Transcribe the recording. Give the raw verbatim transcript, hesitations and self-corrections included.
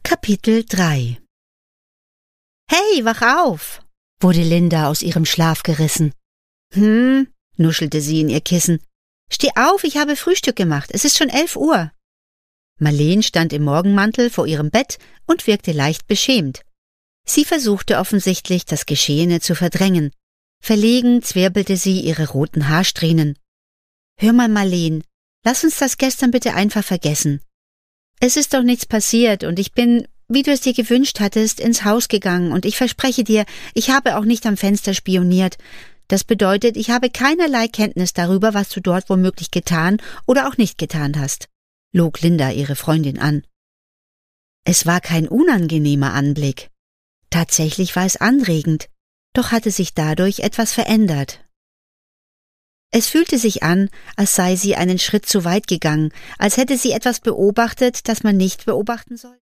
Kapitel drei. »Hey, wach auf«, wurde Linda aus ihrem Schlaf gerissen. »Hm«, nuschelte sie in ihr Kissen. »Steh auf, ich habe Frühstück gemacht, es ist schon elf Uhr.« Marleen stand im Morgenmantel vor ihrem Bett und wirkte leicht beschämt. Sie versuchte offensichtlich, das Geschehene zu verdrängen. Verlegen zwirbelte sie ihre roten Haarsträhnen. »Hör mal, Marleen, lass uns das gestern bitte einfach vergessen. Es ist doch nichts passiert und ich bin, wie du es dir gewünscht hattest, ins Haus gegangen und ich verspreche dir, ich habe auch nicht am Fenster spioniert. Das bedeutet, ich habe keinerlei Kenntnis darüber, was du dort womöglich getan oder auch nicht getan hast«, log Linda ihre Freundin an. Es war kein unangenehmer Anblick. Tatsächlich war es anregend, doch hatte sich dadurch etwas verändert. Es fühlte sich an, als sei sie einen Schritt zu weit gegangen, als hätte sie etwas beobachtet, das man nicht beobachten soll.